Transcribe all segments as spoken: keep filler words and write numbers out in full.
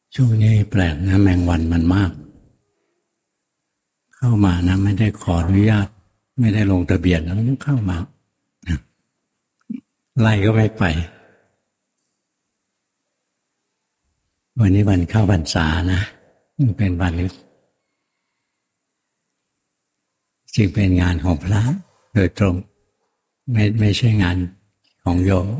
ช่วงนี้แปลกนะแมงวันมันมากเข้ามานะไม่ได้ขออนุญาตไม่ได้ลงทะเบียนแล้วเข้ามาไล่ก็ไม่ไปวันนี้วันเข้าพรรษานะเป็นวันจึงเป็นงานของพระโดยตรงไม่ไม่ใช่งานของโยม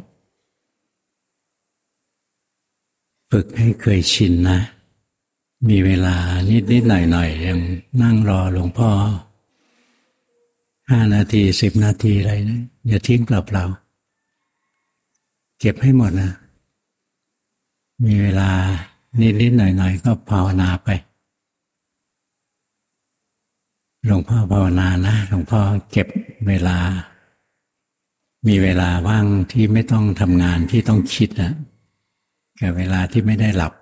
ฝึกให้เคยชินนะมีเวลานิดนิดหน่อยหน่อยยังนั่งรอหลวงพ่อห้านาทีสิบนาทีอะไรนะอย่าทิ้งเปล่าๆเก็บให้หมดนะมีเวลานิดนิดหน่อยหน่อยก็ภาวนาไปหลวงพ่อภาวนานะหลวงพ่อเก็บเวลามีเวลาว่างที่ไม่ต้องทำงานที่ต้องคิดนะกับเวลาที่ไม่ได้หลับ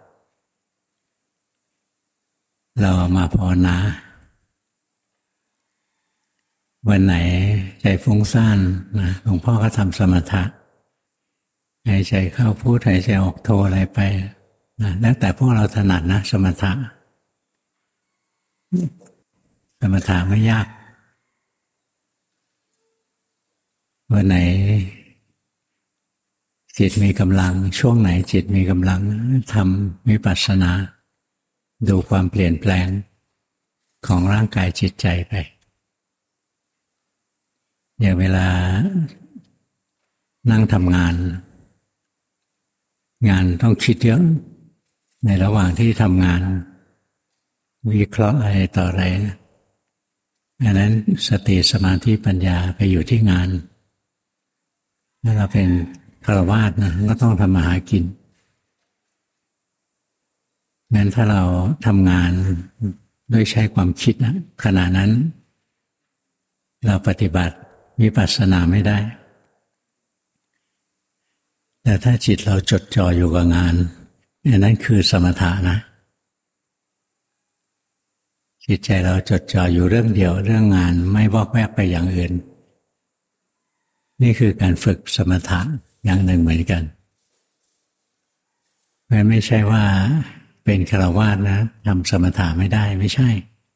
เรามาภาวนาวันไหนใจฟุ้งซ่านนะหลวงพ่อก็ทำสมถะหายใจเข้าพุทหายใจออกโทอะไรไปนะแล้วแต่พวกเราถนัดนะสมถะสมถะไม่ยากวันไหนจิตมีกำลังช่วงไหนจิตมีกำลังทำวิปัสสนาดูความเปลี่ยนแปลงของร่างกายจิตใจไปอย่างเวลานั่งทำงานงานต้องคิดเยอะในระหว่างที่ทำงานวิเคราะห์อะไรต่ออะไรอันนั้นสติสมาธิปัญญาไปอยู่ที่งานถ้าเราเป็นฆราวาสนะก็ต้องทำมาหากินงั้นถ้าเราทำงานด้วยใช้ความคิดนะขณะนั้นเราปฏิบัติวิปัสสนาไม่ได้แต่ถ้าจิตเราจดจ่ออยู่กับงานอันนั้นคือสมถะนะจิตใจเราจดจ่ออยู่เรื่องเดียวเรื่องงานไม่วอกแวกไปอย่างอื่นนี่คือการฝึกสมถะอย่างหนึ่งเหมือนกันมันไม่ใช่ว่าเป็นฆราวาสนะทำสมถะไม่ได้ไม่ใช่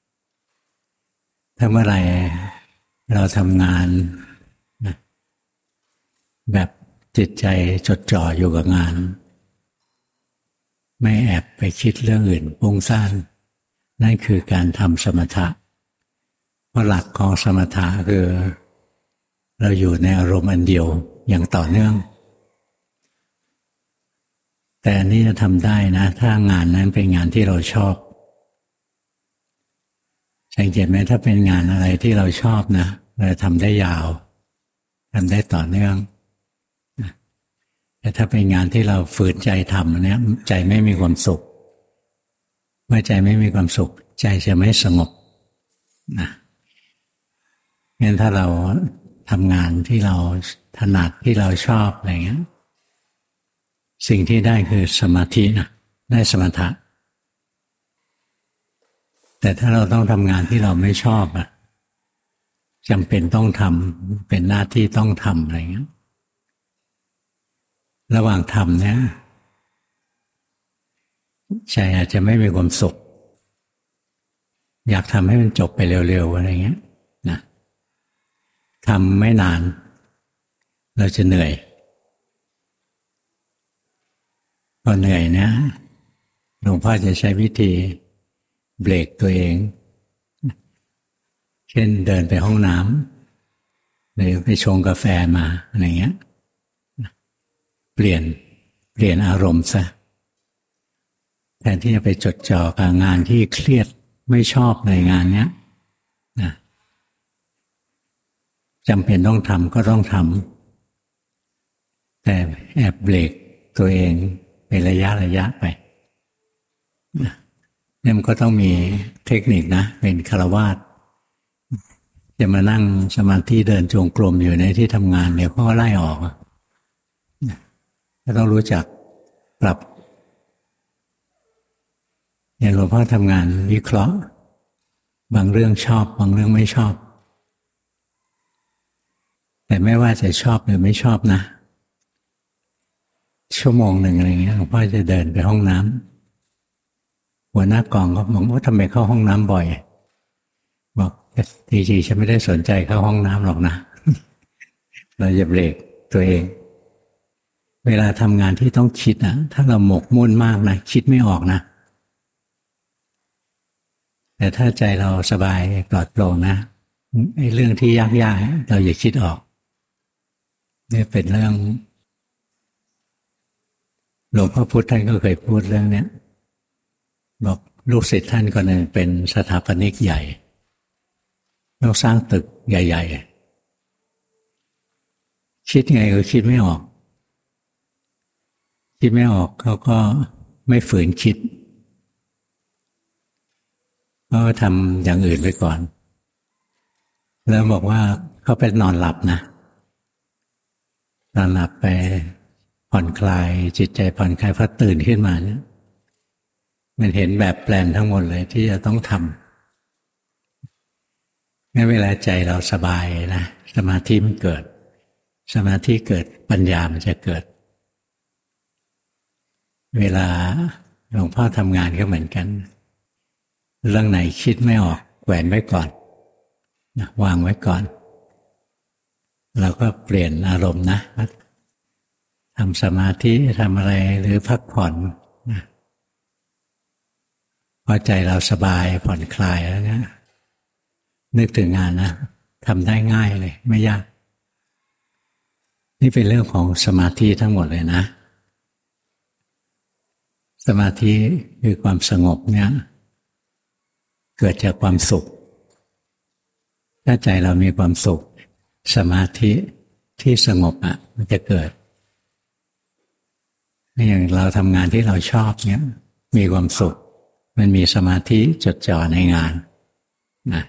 ถ้าเมื่อไหร่เราทำงานนะแบบจิตใจจดจ่ออยู่กับงานไม่แอบไปคิดเรื่องอื่นฟุ้งซ่านนั่นคือการทำสมถะเพราะหลักของสมถะคือเราอยู่ในอารมณ์อันเดียวอย่างต่อเนื่องแต่อันนี้จะทำได้นะถ้างานนั้นเป็นงานที่เราชอบสังเกตไหมถ้าเป็นงานอะไรที่เราชอบนะเราทำได้ยาวทำได้ต่อเนื่องแต่ถ้าเป็นงานที่เราฝืนใจทำเนี่ยใจไม่มีความสุขเมื่อใจไม่มีความสุขใจจะไม่สงบนะงั้นถ้าเราทำงานที่เราถนัดที่เราชอบอะไรเงี้ยสิ่งที่ได้คือสมาธินะได้สมถะแต่ถ้าเราต้องทำงานที่เราไม่ชอบอะจำเป็นต้องทำเป็นหน้าที่ต้องทำอะไรเงี้ยระหว่างทำเนี่ยใจอาจจะไม่มีความสุขอยากทำให้มันจบไปเร็วๆอะไรเงี้ยนะทำไม่นานเราจะเหนื่อยพอเหนื่อยนะหลวงพ่อจะใช้วิธีเบรกตัวเองเช่นเดินไปห้องน้ำหรือไปชงกาแฟมาอะไรเงี้ยเปลี่ยนเปลี่ยนอารมณ์ซะแทนที่จะไปจดจ่อกับงานที่เครียดไม่ชอบในงานเนี้ยนะจำเป็นต้องทำก็ต้องทำแต่แอบเบรกตัวเองเป็นระยะระยะไปนะเนี่ยมันก็ต้องมีเทคนิคนะเป็นฆราวาสจะมานั่งสมาธิเดินจงกรมอยู่ในที่ทำงานเดี๋ยวเขาก็ไล่ออกก็ต้องรู้จักปรับอย่างหลวงพ่อทำงานวิเคราะห์บางเรื่องชอบบางเรื่องไม่ชอบแต่ไม่ว่าจะชอบหรือไม่ชอบนะชั่วโมงหนึ่งอะไรเงี้ยหลวงพ่อจะเดินไปห้องน้หัวหน้ากองก็บอกว่าทำไมเข้าห้องน้ำบ่อยบอกจริงๆฉันไม่ได้สนใจเข้าห้องน้ำหรอกนะ เราจะเบรกตัวเองเวลาทำงานที่ต้องคิดนะถ้าเราหมกมุ่นมากนะคิดไม่ออกนะแต่ถ้าใจเราสบายปลอดโปร่งนะไอ้เรื่องที่ยากๆเราอย่าคิดออกนี่เป็นเรื่องหลวงพ่อพุธท่านก็เคยพูดเรื่องนี้บอกลูกศิษย์ท่านคนหนึ่งเป็นสถาปนิกใหญ่ต้องสร้างตึกใหญ่ๆคิดไงก็คิดไม่ออกคิดไม่ออกเขาก็ไม่ฝืนคิดก็ทำอย่างอื่นไปก่อนแล้วบอกว่าเขาไปนอนหลับนะนอนหลับไปผ่อนคลายจิตใจผ่อนคลายพอตื่นขึ้นมาเนี่ยมันเห็นแบบแปลนทั้งหมดเลยที่จะต้องทำงั้นเวลาใจเราสบายนะสมาธิมันเกิดสมาธิเกิดปัญญามันจะเกิดเวลาหลวงพ่อทำงานก็เหมือนกันเรื่องไหนคิดไม่ออกแหวนไว้ก่อนวางไว้ก่อนเราก็เปลี่ยนอารมณ์นะทำสมาธิทำอะไรหรือพักผ่อนนะพอใจเราสบายผ่อนคลายแล้วนะนึกถึงงานนะทำได้ง่ายเลยไม่ยากนี่เป็นเรื่องของสมาธิทั้งหมดเลยนะสมาธิคือความสงบเนี่ยเกิดจากความสุขถ้าใจเรามีความสุขสมาธิที่สงบอ่ะมันจะเกิดอย่างเราทำงานที่เราชอบเนี่ยมีความสุขมันมีสมาธิจดจ่อในงานนะ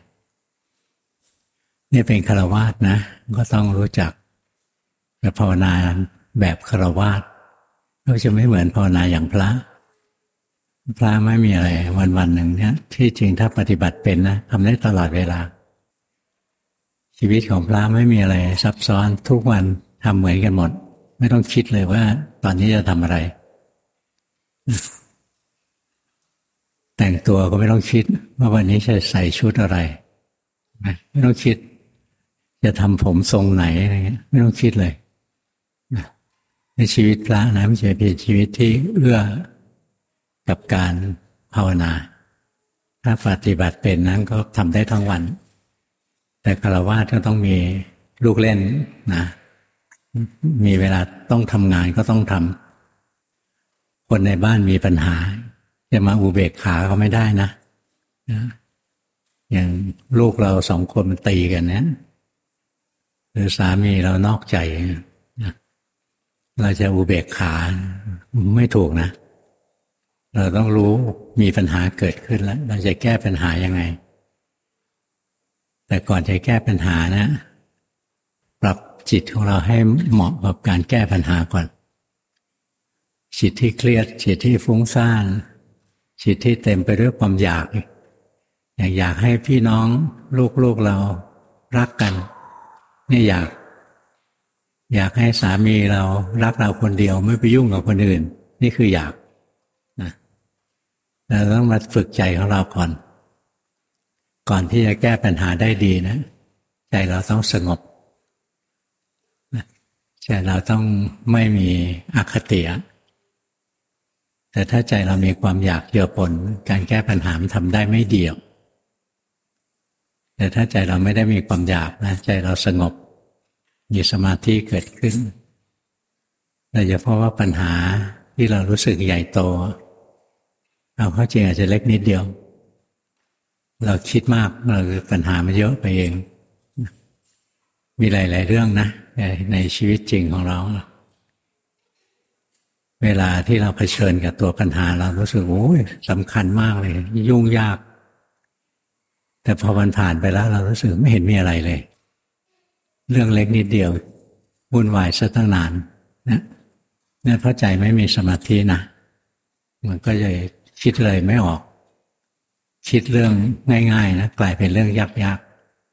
นี่เป็นฆราวาสนะก็ต้องรู้จักภาวนาแบบฆราวาสก็จะไม่เหมือนภาวนาอย่างพระพระไม่มีอะไรวันวันหนึ่งเนี่ยที่จริงถ้าปฏิบัติเป็นนะทำได้ตลอดเวลาชีวิตของพระไม่มีอะไรซับซ้อนทุกวันทำเหมือนกันหมดไม่ต้องคิดเลยว่าตอนนี้จะทำอะไรแต่งตัวก็ไม่ต้องคิดว่าวันนี้จะใส่ชุดอะไรไม่ต้องคิดจะทำผมทรงไหนอะไรเงี้ยไม่ต้องคิดเลยในชีวิตพระนะไม่ใช่เป็นชีวิตที่เอื้อกับการภาวนาถ้าปฏิบัติเป็นนั้นก็ทำได้ทั้งวันแต่ฆราวาสก็ต้องมีลูกเล่นนะมีเวลาต้องทำงานก็ต้องทำคนในบ้านมีปัญหาจะมาอุเบกขาเขาไม่ได้นะอย่างลูกเราสองคนมันตีกันนะหรือสามีเรานอกใจเราจะอุเบกขาไม่ถูกนะเราต้องรู้มีปัญหาเกิดขึ้นแล้วเราจะแก้ปัญหายังไงแต่ก่อนจะแก้ปัญหานะปรับจิตของเราให้เหมาะกับการแก้ปัญหาก่อนจิตที่เครียดจิตที่ฟุ้งซ่านจิตที่เต็มไปด้วยความอยากอยากอยากให้พี่น้องลูกๆเรารักกันนี่อยากอยากให้สามีเรารักเราคนเดียวไม่ไปยุ่งกับคนอื่นนี่คืออยากนะเราต้องมาฝึกใจของเราก่อนก่อนที่จะแก้ปัญหาได้ดีนะใจเราต้องสงบใจเราต้องไม่มีอคติแต่ถ้าใจเรามีความอยากเยื่อปนการแก้ปัญหามันทำได้ไม่ดีแต่ถ้าใจเราไม่ได้มีความอยากนะใจเราสงบมีสมาธิเกิดขึ้นโดยเฉพาะว่าปัญหาที่เรารู้สึกใหญ่โตเอาเข้าจริงอาจจะเล็กนิดเดียวเราคิดมากเราปัญหามันเยอะไปเองมีหลายๆเรื่องนะในชีวิตจริงของเราเวลาที่เราเผชิญกับตัวปัญหาเรารู้สึกโอ้ยสำคัญมากเลยยุ่งยากแต่พอมันผ่านไปแล้วเรารู้สึกไม่เห็นมีอะไรเลยเรื่องเล็กนิดเดียววุ่นวายซะตั้งนานนะนั่นเพราะใจไม่มีสมาธินะมันก็จะคิดเลยไม่ออกคิดเรื่องง่ายๆนะกลายเป็นเรื่องยาก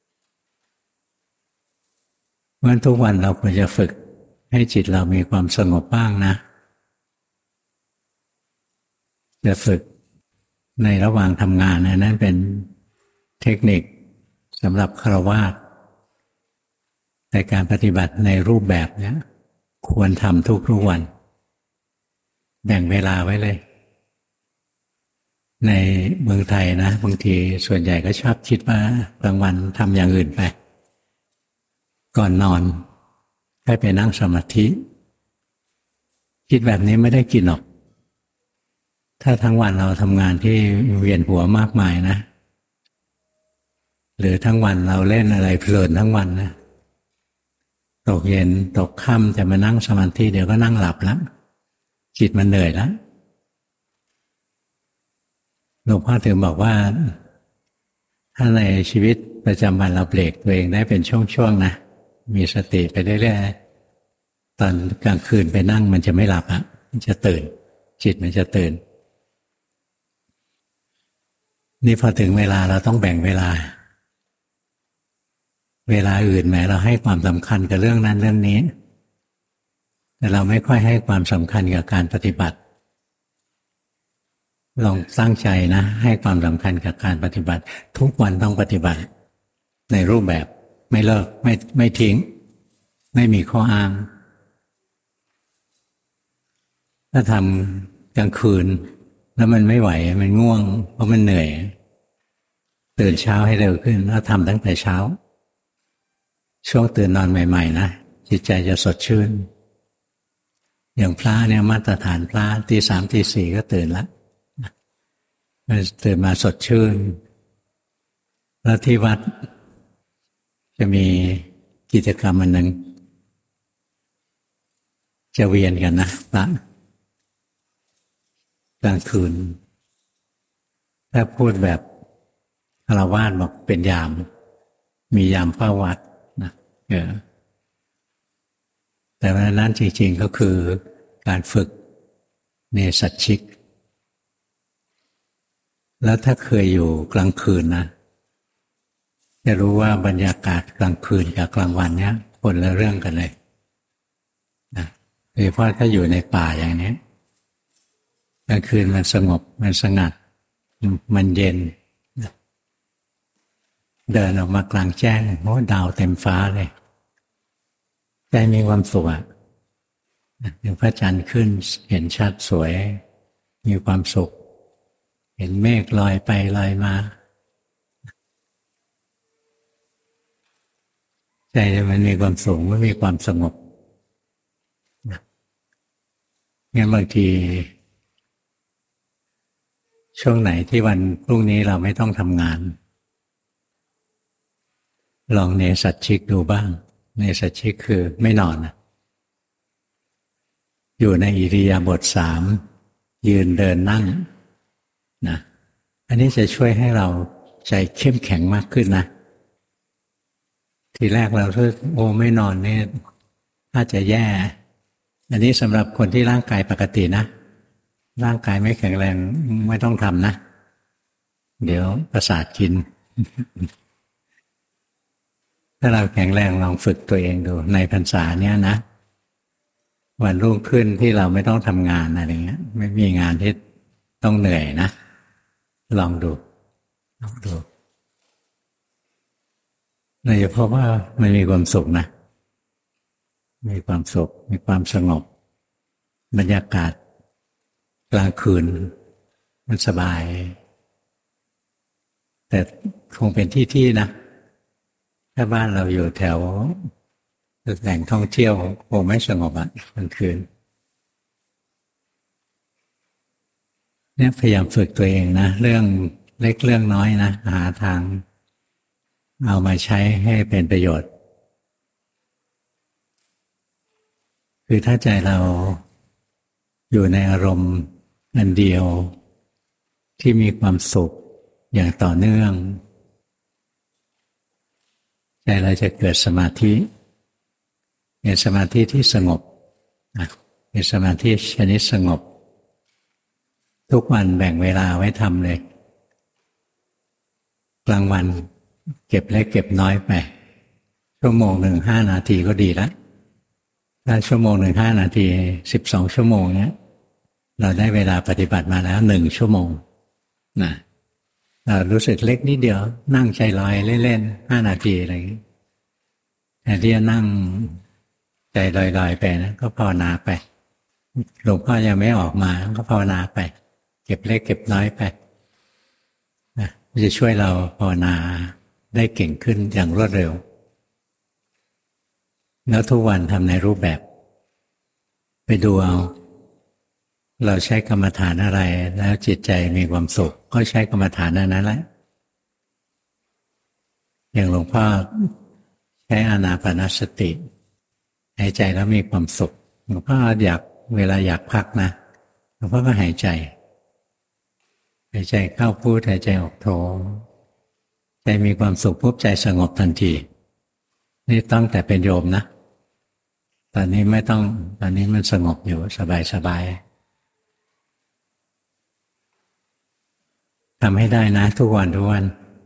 ๆเพราะฉะนั้นทุกวันเราควรจะฝึกให้จิตเรามีความสงบบ้างนะจะฝึกในระหว่างทำงานนะนั่นเป็นเทคนิคสำหรับฆราวาสในการปฏิบัติในรูปแบบนี้ควรทำทุกทุกวันแบ่งเวลาไว้เลยในเมืองไทยนะบางทีส่วนใหญ่ก็ชอบคิดว่ากลางวันทำอย่างอื่นไปก่อนนอนให้ไปนั่งสมาธิคิดแบบนี้ไม่ได้กินหรอกถ้าทั้งวันเราทำงานที่เวียนหัวมากมายนะหรือทั้งวันเราเล่นอะไรเพลินทั้งวันนะตกเย็นตกค่ำจะมานั่งสมาธิเดี๋ยวก็นั่งหลับแล้วจิตมันเหนื่อยแล้วหลวงพ่อถึงบอกว่าถ้าในชีวิตประจำวันเราเบรกตัวเองได้เป็นช่วงๆนะมีสติไปเรื่อยๆตอนกลางคืนไปนั่งมันจะไม่หลับอ่ะมันจะตื่นจิตมันจะตื่นนี่พอถึงเวลาเราต้องแบ่งเวลาเวลาอื่นแม้เราให้ความสำคัญกับเรื่องนั้นเรื่องนี้แต่เราไม่ค่อยให้ความสำคัญกับการปฏิบัติลองตั้งใจนะให้ความสำคัญกับการปฏิบัติทุกวันต้องปฏิบัติในรูปแบบไม่เลิกไม่ไม่ทิ้งไม่มีข้ออ้างถ้าทำกลางคืนแล้วมันไม่ไหวมันง่วงเพราะมันเหนื่อยตื่นเช้าให้เร็วขึ้นแล้วทำตั้งแต่เช้าช่วงตื่นนอนใหม่ๆนะจิตใจจะสดชื่นอย่างพระเนี่ยมาตรฐานพระตีสามตีสี่ก็ตื่นแล้วตื่นมาสดชื่นแล้วที่วัดจะมีกิจกรรมอันหนึ่งจะเวียนกันนะพระกลางคืนถ้าพูดแบบฆราวาสบอกเป็นยามมียามเฝ้าวัดนะเออแต่วันนั้นจริงๆก็คือการฝึกเนสัชชิกแล้วถ้าเคยอยู่กลางคืนนะจะรู้ว่าบรรยากาศกลางคืนกับกลางวันเนี้ยคนละเรื่องกันเลยนะโดยเฉพาะถ้าอยู่ในป่าอย่างนี้กลางคืนมันสงบมันสงัดมันเย็นเดินออกมากลางแจ้งโอ้ดาวเต็มฟ้าเลยใจมีความสุขอ่ะเดี๋ยวพระจันทร์ขึ้นเห็นชัดสวยมีความสุขเห็นเมฆลอยไปลอยมาใจมันมีความสุขมันมีความสงบงั้นบางทีช่วงไหนที่วันพรุ่งนี้เราไม่ต้องทำงานลองเนสัชชิกดูบ้างเนสัชชิกคือไม่นอนอยู่ในอิริยาบถสามยืนเดินนั่งนะอันนี้จะช่วยให้เราใจเข้มแข็งมากขึ้นนะทีแรกเราคิดโอ้ไม่นอนนี่ถ้าจะแย่อันนี้สำหรับคนที่ร่างกายปกตินะร่างกายไม่แข็งแรงไม่ต้องทำนะเดี๋ยวประสาทกิน ถ้าเราแข็งแรงลองฝึกตัวเองดูในพรรษาเนี้ยนะวันรุ่งขึ้นที่เราไม่ต้องทำงานอะไรเงี้ยไม่มีงานที่ต้องเหนื่อยนะลองดูลองดูโดยเฉพาะว่ามันมีความสุขนะมีความสุขมีความสงบบรรยากาศกลางคืนมันสบายแต่คงเป็นที่ที่นะถ้าบ้านเราอยู่แถวแหล่งท่องเที่ยวคงไม่สงบอ่ะกลางคืนเนี่ยพยายามฝึกตัวเองนะเรื่องเล็กเรื่องน้อยนะหาทางเอามาใช้ให้เป็นประโยชน์คือถ้าใจเราอยู่ในอารมณ์อันเดียวที่มีความสุขอย่างต่อเนื่องใจเราจะเกิดสมาธิเป็นสมาธิที่สงบเป็นสมาธิชนิดสงบทุกวันแบ่งเวลาไว้ทำเลยกลางวันเก็บเล็กเก็บน้อยไปชั่วโมงหนึ่งห้านาทีก็ดีแล้วถ้าชั่วโมงหนึ่งห้านาทีสิบสองชั่วโมงเนี้ยเราได้เวลาปฏิบัติมาแล้วหนึ่งชั่วโมงนะเรารู้สึกเล็กนิดเดียวนั่งใจลอยเล่นๆห้านาทีอะไรอย่างนี้แต่ที่จะนั่งใจลอยๆไปนะก็ภาวนาไปหลวงพ่อยังไม่ออกมาก็ภาวนาไปเก็บเล็กเก็บน้อยไปนะจะช่วยเราภาวนาได้เก่งขึ้นอย่างรวดเร็วแล้วทุกวันทำในรูปแบบไปดูเอาเราใช้กรรมฐานอะไรแล้วจิตใจมีความสุขก็ใช้กรรมฐานนั้นแหละอย่างหลวงพ่อใช้อานาปานสติหายใจแล้วมีความสุขหลวงพ่ออยากเวลาอยากพักนะหลวงพ่อก็หายใจหายใจเข้าพูดหายใจออกโทใจมีความสุขปุ๊บใจสงบทันทีนี่ตั้งแต่เป็นโยมนะตอนนี้ไม่ต้องตอนนี้มันสงบอยู่สบายสบายทำให้ได้นะทุกวันทุกวัน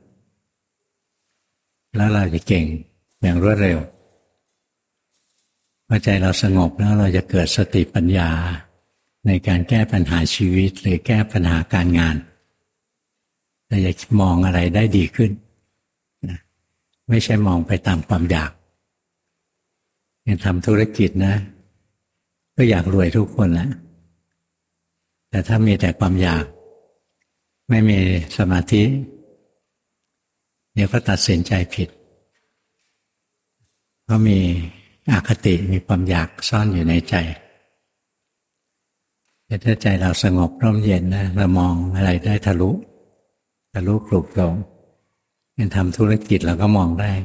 แล้วเราจะเก่งอย่างรวดเร็วพอใจเราสงบแล้วเราจะเกิดสติปัญญาในการแก้ปัญหาชีวิตหรือแก้ปัญหาการงานเราจะมองอะไรได้ดีขึ้นนะไม่ใช่มองไปตามความอยากยังทำธุรกิจนะก็อยากรวยทุกคนแหละแต่ถ้ามีแต่ความอยากไม่มีสมาธิเดี๋ยวก็ตัดสินใจผิดเพราะมีอคติมีความอยากซ่อนอยู่ในใจแต่ถ้าใจเราสงบร่มเย็นนะเรามองอะไรได้ทะลุทะลุปลุกโปร่งเป็นทำธุรกิจเราก็มองได้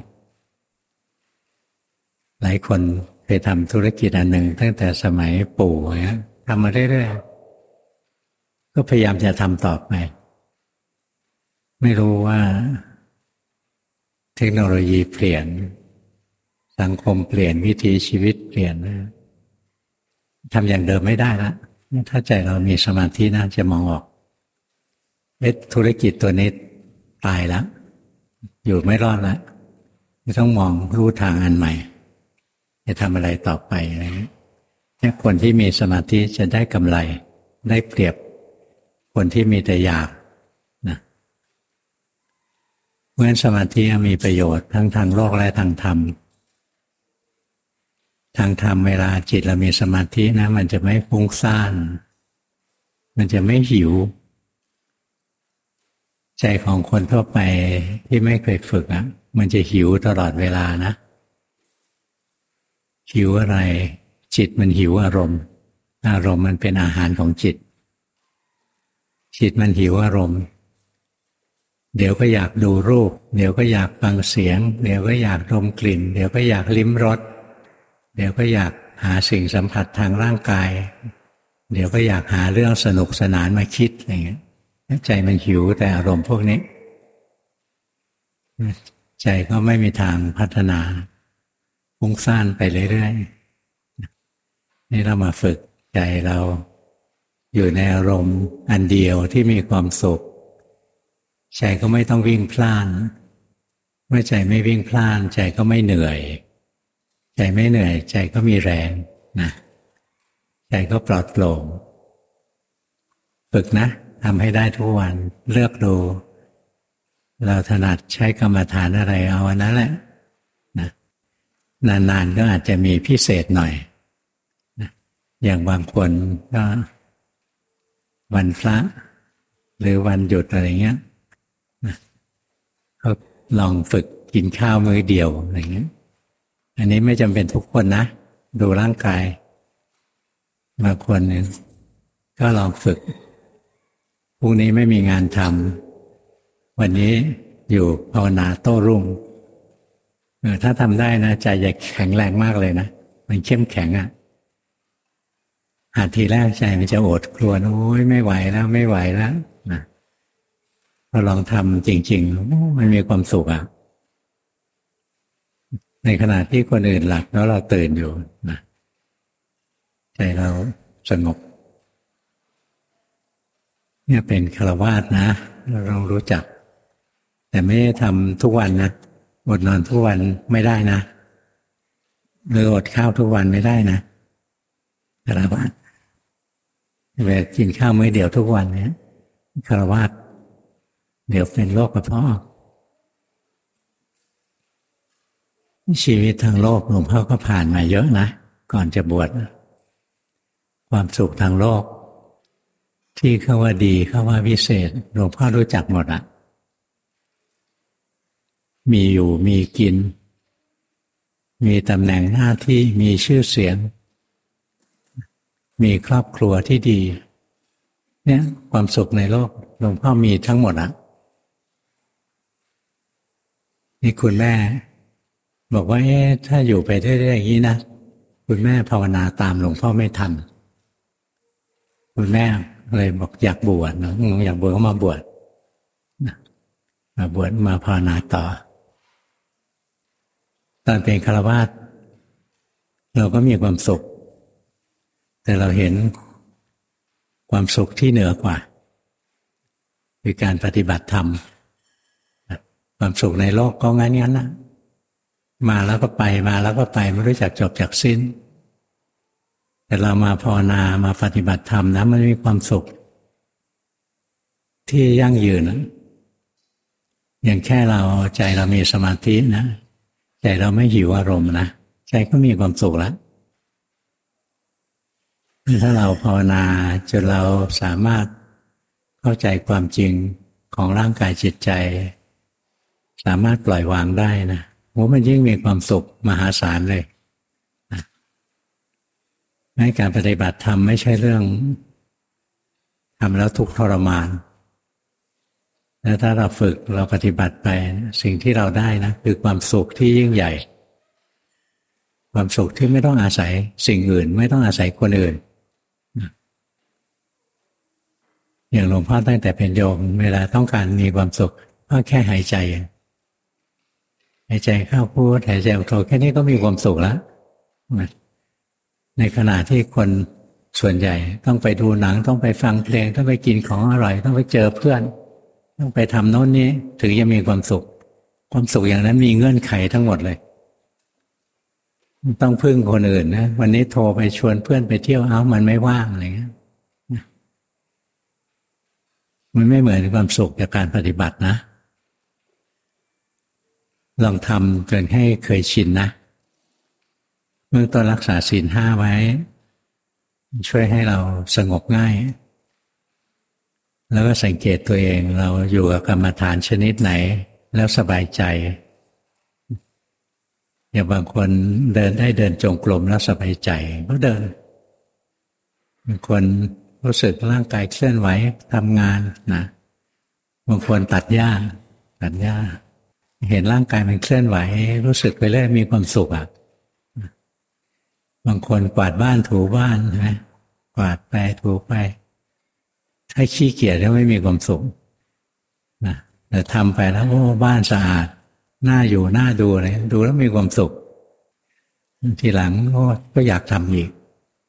หลายคนเคยทำธุรกิจอันหนึ่งตั้งแต่สมัยปู่เนี่ยทำมาเรื่อยๆก็พยายามจะทำต่อไปไม่รู้ว่าเทคโนโลยีเปลี่ยนสังคมเปลี่ยนวิถีชีวิตเปลี่ยนทำอย่างเดิมไม่ได้ละถ้าใจเรามีสมาธิน่าจะมองออกเอ๊ะธุรกิจตัวนี้ตายแล้วอยู่ไม่รอดแล้วไม่ต้องมองรู้ทางอันใหม่จะทำอะไรต่อไปอะไรอย่างนี้คนที่มีสมาธิจะได้กำไรได้เปรียบคนที่มีแต่อยากนะเพราะฉะนั้นสมาธิมีประโยชน์ทั้งทางโลกและทางธรรมทางธรรมเวลาจิตเรามีสมาธินะมันจะไม่ฟุ้งซ่านมันจะไม่หิวใจของคนทั่วไปที่ไม่เคยฝึกอ่ะมันจะหิวตลอดเวลานะหิวอะไรจิตมันหิวอารมณ์อารมณ์มันเป็นอาหารของจิตจิตมันหิวอารมณ์เดี๋ยวก็อยากดูรูปเดี๋ยวก็อยากฟังเสียงเดี๋ยวก็อยากดมกลิ่นเดี๋ยวก็อยากลิ้มรสเดี๋ยวก็อยากหาสิ่งสัมผัสทางร่างกายเดี๋ยวก็อยากหาเรื่องสนุกสนานมาคิดอะไรเงี้ยใจมันหิวแต่อารมณ์พวกนี้ใจก็ไม่มีทางพัฒนาฟุ้งซ่านไปเรื่อยๆนี่เรามาฝึกใจเราอยู่ในอารมณ์อันเดียวที่มีความสุขใจก็ไม่ต้องวิ่งพล่านเมื่อใจไม่วิ่งพล่านใจก็ไม่เหนื่อยใจไม่เหนื่อยใจก็มีแรงนะใจก็ปลอดโปร่งฝึกนะทำให้ได้ทุกวันเลือกดูเราถนัดใช้กรรมฐานอะไรเอาอันนั้นแหละนะนานๆก็อาจจะมีพิเศษหน่อยนะอย่างบางคนก็วันพระหรือวันหยุดอะไรเงี้ยนะก็ลองฝึกกินข้าวมื้อเดียวอะไรเงี้ยอันนี้ไม่จำเป็นทุกคนนะดูร่างกายบางคนก็ลองฝึกพรุ่งนี้ไม่มีงานทำวันนี้อยู่ภาวนาโต้รุ่งเออถ้าทำได้นะใจจะแข็งแรงมากเลยนะมันเข้มแข็งอ่ะหาทีแรกใจมันจะโอดครวญโอ้ยไม่ไหวแล้วไม่ไหวแล้วนะพอลองทำจริงๆมันมีความสุขอ่ะในขณะที่คนอื่นหลับแล้วเราตื่นอยู่นะใจเราสงบเนี่ยเป็นฆราวาสนะเราต้องรู้จักแต่ไม่ได้ทำทุกวันนะอดนอนทุกวันไม่ได้นะหรืออดข้าวทุกวันไม่ได้นะฆราวาสเวลากินข้าวมื้อเดียวทุกวันเนี่ยฆราวาสเดี๋ยวเป็นโรคกระเพาะชีวิตทางโลกหลวงพ่อก็ผ่านมาเยอะนะก่อนจะบวชความสุขทางโลกที่เขาว่าดีเขาว่าวิเศษหลวงพ่อรู้จักหมดอะมีอยู่มีกินมีตำแหน่งหน้าที่มีชื่อเสียงมีครอบครัวที่ดีเนี่ยความสุขในโลกหลวงพ่อมีทั้งหมดอะนี่คุณแม่บอกว่าเอ๊ะถ้าอยู่ไปเรื่อยๆอย่างนี้นะคุณแม่ภาวนาตามหลวงพ่อไม่ทันคุณแม่เลยบอกอยากบวชนะอยากบวชก็มาบวชมาบวชมาภาวนาต่อตอนเป็นฆราวาสเราก็มีความสุขแต่เราเห็นความสุขที่เหนือกว่าคือการปฏิบัติธรรมความสุขในโลกก็งั้นงั้นนะมาแล้วก็ไปมาแล้วก็ไปไม่รู้จักจบจากสิ้นแต่เรามาภาวนามาปฏิบัติธรรมนะมันมีความสุขที่ยั่งยืนนะอย่างแค่เราใจเรามีสมาธินะใจเราไม่หิวอารมณ์นะใจก็มีความสุขแล้วถ้าเราภาวนาจนเราสามารถเข้าใจความจริงของร่างกายจิตใจสามารถปล่อยวางได้นะโอ้มันยิ่งมีความสุขมหาศาลเลยนะในการปฏิบัติธรรมไม่ใช่เรื่องทำแล้วทุกข์ทรมานแล้วถ้าเราฝึกเราปฏิบัติไปสิ่งที่เราได้นะคือความสุขที่ยิ่งใหญ่ความสุขที่ไม่ต้องอาศัยสิ่งอื่นไม่ต้องอาศัยคนอื่นอย่างหลวงพ่อตั้งแต่เป็นโยมเวลาต้องการมีความสุขก็แค่หายใจหายใจเข้าพูดหายใจออกโทแค่นี้ก็มีความสุขแล้วในขณะที่คนส่วนใหญ่ต้องไปดูหนังต้องไปฟังเพลงต้องไปกินของอร่อยต้องไปเจอเพื่อนต้องไปทำโน้นนี้ถึงจะมีความสุขความสุขอย่างนั้นมีเงื่อนไขทั้งหมดเลยต้องพึ่งคนอื่นนะวันนี้โทรไปชวนเพื่อนไปเที่ยวเอ้ามันไม่ว่างอะไรเงี้ยมันไม่เหมือนความสุขจากการปฏิบัตินะลองทำจนให้เคยชินนะเมื่อต้นรักษาศีลห้าไว้ช่วยให้เราสงบง่ายแล้วก็สังเกตตัวเองเราอยู่กับกรรมฐานชนิดไหนแล้วสบายใจอย่างบางคนเดินได้เดินจงกรมแล้วสบายใจก็เดินบางคนรู้สึกร่างกายเคลื่อนไหวทำงานนะบางคนตัดหญ้าตัดหญ้าเห็นร่างกายมันเคลื่อนไหวรู้สึกไปเรื่อยมีความสุขอ่ะบางคนกวาดบ้านถูบ้านใช่ไหมกวาดไปถูไปถ้าขี้เกียจแล้วไม่มีความสุขนะแต่ทำไปแล้วโอ้บ้านสะอาดน่าอยู่น่าดูเลยดูแล้วมีความสุขทีหลังก็อยากทำอีก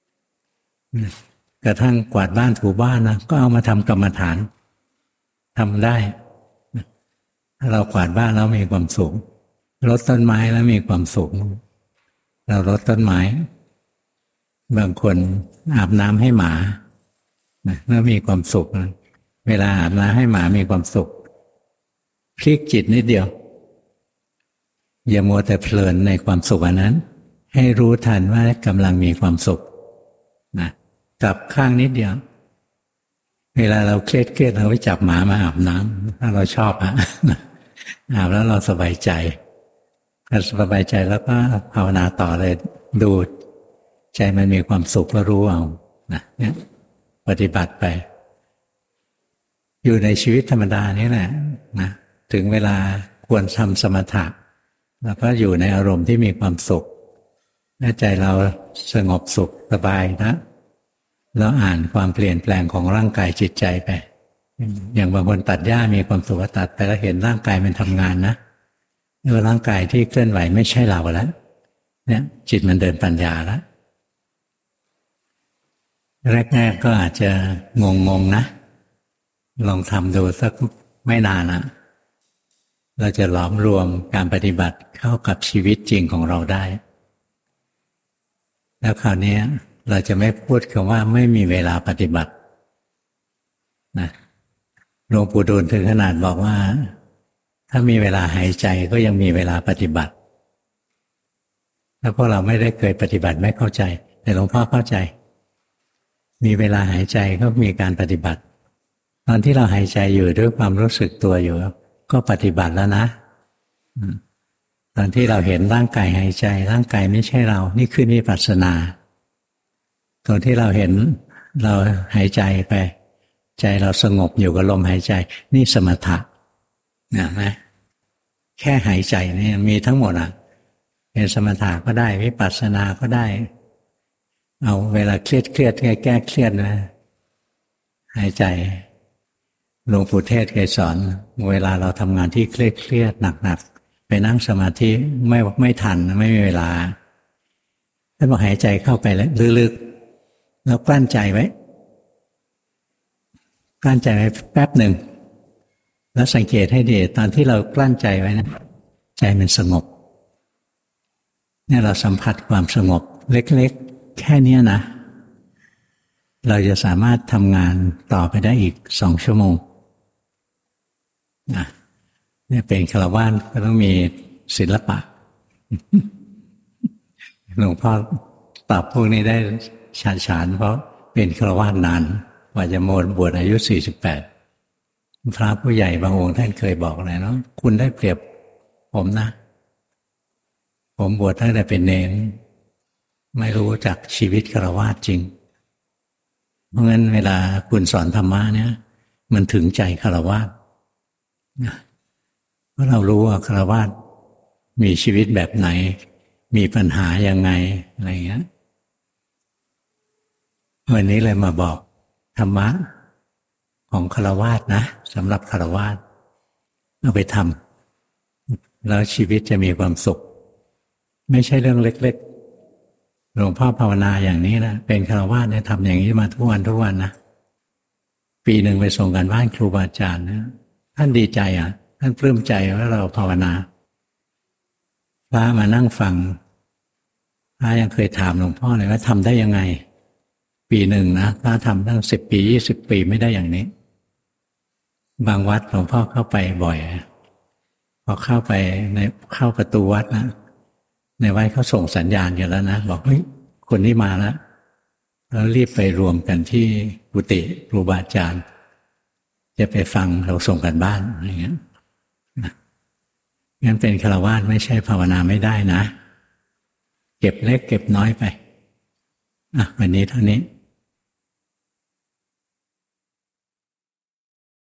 กระทั่งกวาดบ้านถูบ้านนะก็เอามาทำกรรมฐานทำได้ถ้าเรากวาดบ้านแล้วมีความสุขรดต้นไม้แล้วมีความสุขเรารดต้นไม้บางคนอาบน้ำให้หมาแล้วมีความสุขเวลาอาบน้ำให้หมามีความสุขพลิกจิตนิดเดียวอย่ามัวแต่เพลินในความสุขอันนั้นให้รู้ทันว่ากำลังมีความสุขนะกลับข้างนิดเดียวเวลาเราเครียดเครียดเราไปจับหมามาอาบน้ำถ้าเราชอบอะอาบแล้วเราสบายใจถ้าสบายใจแล้วก็ภาวนาต่อเลยดูใจมันมีความสุขก็รู้เอานะเนี่ยปฏิบัติไปอยู่ในชีวิตธรรมดานี่แหละนะถึงเวลาควรทำสมถะแล้วก็อยู่ในอารมณ์ที่มีความสุขใจเราสงบสุขสบายนะแล้วอ่านความเปลี่ยนแปลงของร่างกายจิตใจไปอย่างบางคนตัดหญ้ามีความสุขตัดไปแล้วเห็นร่างกายมันทำงานนะเออร่างกายที่เคลื่อนไหวไม่ใช่เราแล้วเนี่ยจิตมันเดินปัญญาแล้วแรกๆก็อาจจะงงๆนะลองทำดูสักไม่นานนะเราจะหลอมรวมการปฏิบัติเข้ากับชีวิตจริงของเราได้แล้วคราวนี้เราจะไม่พูดคำว่าไม่มีเวลาปฏิบัตินะหลวงปู่ดูลถึงขนาดบอกว่าถ้ามีเวลาหายใจก็ยังมีเวลาปฏิบัติถ้าพวกเราไม่ได้เคยปฏิบัติไม่เข้าใจแต่หลวงพ่อเข้าใจมีเวลาหายใจก็มีการปฏิบัติตอนที่เราหายใจอยู่ด้วยความรู้สึกตัวอยู่ก็ปฏิบัติแล้วนะตอนที่เราเห็นร่างกายหายใจร่างกายไม่ใช่เรานี่คือวิปัสสนาตอนที่เราเห็นเราหายใจไปใจเราสงบอยู่กับลมหายใจนี่สมถะนะไหมแค่หายใจนี่มีทั้งหมดอ่ะเป็นสมถะก็ได้วิปัสสนาก็ได้เอาเวลาเครียดเครียดแก้แก้เครียดนะหายใจหลวงปู่เทศเคยสอนเวลาเราทำงานที่เครียดเครียดหนักๆไปนั่งสมาธิไม่ไม่ทันไม่มีเวลาท่านบอกหายใจเข้าไปแล้วลึกๆแล้วกลั้นใจไว้กลั้นใจไว้แป๊บหนึ่งแล้วสังเกตให้ดีตอนที่เรากลั้นใจไว้นะใจมันสงบเนี่ยเราสัมผัสความสงบเล็กๆแค่นี้นะเราจะสามารถทำงานต่อไปได้อีกสองชั่วโมงนะเนี่ยเป็นฆราวาสก็ต้องมีศิลปะหลวงพ่อตอบพวกนี้ได้ฉาดฉานเพราะเป็นฆราวาสนานกว่าจะโมนบวชอายุสี่สิบแปดพระผู้ใหญ่บางองค์ท่านเคยบอกอะไรเนาะคุณได้เปรียบผมนะผมบวชตั้งแต่เป็นเณรไม่รู้จักชีวิตฆราวาสจริงเพราะงั้นเวลาคุณสอนธรรมะเนี่ยมันถึงใจฆราวาสเพราะเรารู้ว่าฆราวาสมีชีวิตแบบไหนมีปัญหายังไงอะไรอย่างเงี้ยวันนี้เลยมาบอกธรรมะของฆราวาสนะสำหรับฆราวาสเอาไปทำแล้วชีวิตจะมีความสุขไม่ใช่เรื่องเล็กๆหลวงพ่อภาวนาอย่างนี้นะเป็นฆราวาสเนี่ยทำอย่างนี้มาทุกวันทุกวันนะปีหนึ่งไปส่งกันบ้านครูบาอาจารย์นะท่านดีใจอ่ะท่านปลื้มใจว่าเราภาวนาพระมานั่งฟังพระยังเคยถามหลวงพ่อเลยว่าทำได้ยังไงปีหนึ่งนะพระทำตั้งสิบปียี่สิบปีไม่ได้อย่างนี้บางวัดหลวงพ่อเข้าไปบ่อยพอเข้าไปในเข้าประตูวัดนะในวัดเขาส่งสัญญาณกันแล้วนะบอกเฮ้ยคนนี้มาแล้วแล้วรีบไปรวมกันที่กุฏิครูบาอาจารย์จะไปฟังเราส่งกันบ้านอะไรอย่างเงี้ยงั้นเป็นฆราวาสไม่ใช่ภาวนาไม่ได้นะเก็บเล็กเก็บน้อยไปอ่ะวันนี้เท่านี้